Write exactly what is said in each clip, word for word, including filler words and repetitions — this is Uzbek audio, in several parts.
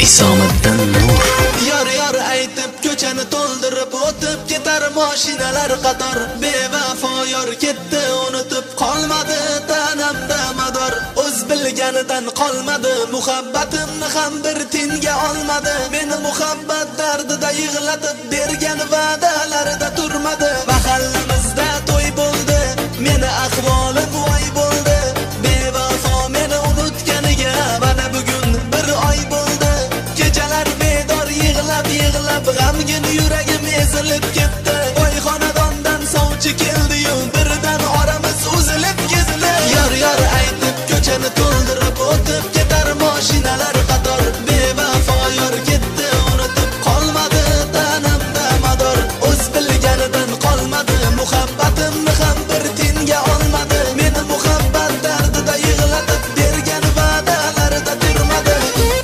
Isomiddin Nur. Yor yor aytib ko'chani to'ldirib o'tib ketar mashinalar qator. Bevafo yor ketdi unutib qolmadi tanamda mador. O'z bilganidan qolmadi muhabbatimni ham bir tinga olmadi. Meni muhabbat dardida yig'latib bergan va'dalarida turmadi. Mahallamizda to'y bo'ldi, meni ahvolim voy bo'ldi. Bevafo meni unutganiga mana bugun bir oy bo'ldi. Kechalar bedor yig'lab yig'lab g'amgin yuragim ezilib ketdi. Voy xonadondan sovchi keldi-yu birdan oramiz uzilib kezilib. Yor yor aytib ko'chani to'ldirib o'tib ketar mashinalar qator. Bevafo yor ketdi unutib qolmadi tanamda mador. O'z bilganidan qolmadi muhabbatimni ham bir tinga olmadi. Meni muhabbat dardida yig'latib bergan va'dalarida turmadi.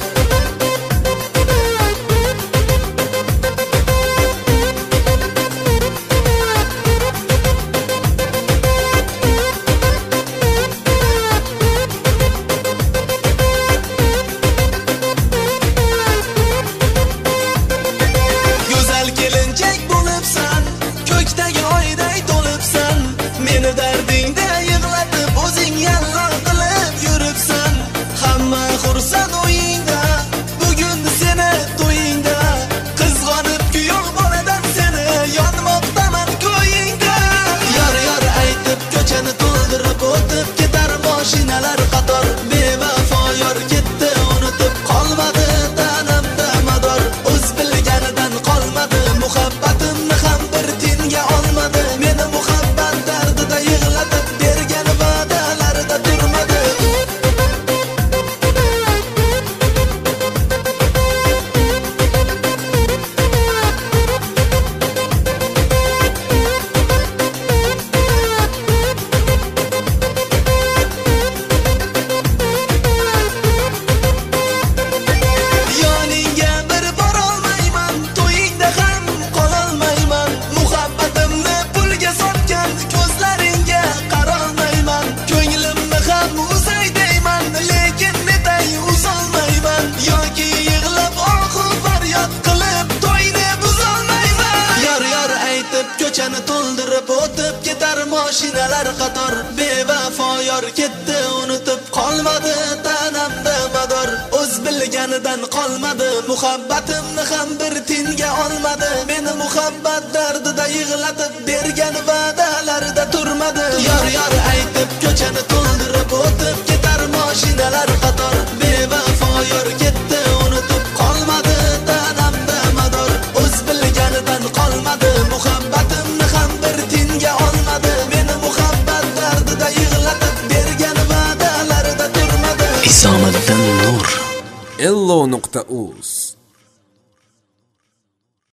Go'zal kelinchak bo'libsan, ko'kdagi oyday to'libsan. Meni dardingda yig'latib o'zing yallo qilib yuribsan. Hamma xursand o'yingda, bugun seni to'yingda. Qizg'onib kuyov boladan seni yonmoqdaman ko'yingda. Yor yor aytib ko'chani to'ldirib o'tib ketar mashinalar qator. Bevafo yor ketdi unutib qolmadi tanamda mador. O'z bilganidan qolmadi muhabbatimni ham bir tinga olmadi. Meni muhabbat dardida yig'latib bergan va'dalarida turmadi. Yoningga bir borolmayman, to'yingda ham qololmayman. Muhabbatimni pulga sotgan ko'zlaringga qarolmayman. Ko'nglimni ham uzay deyman, lekin netay uzolmayman. Yoki yig'lab ohu faryod qilib to'yni buzolmayman. Yor yor aytib ko'chani to'ldirib o'tib ketar mashinalar qator. Bevafo yor ketdi unutib qolmadi tanamda mador. O'z bilganidan qolmadi muhabbatimni ham bir tinga olmadi. Meni muhabbat dardida yig'latib bergan va'dalarida turmadi. Yor yor aytib ko'chani to'ldirib o'tib ketar mashinalar qator. Bevafo yor ketdi unutib qolmadi tanamda mador. O'z bilganidan qolmadi muhabbatimni ham bir tinga olmadi. Meni muhabbat dardida yig'latib bergan va'dalarida turmadi. Isomiddin Nur. ello nuqta uz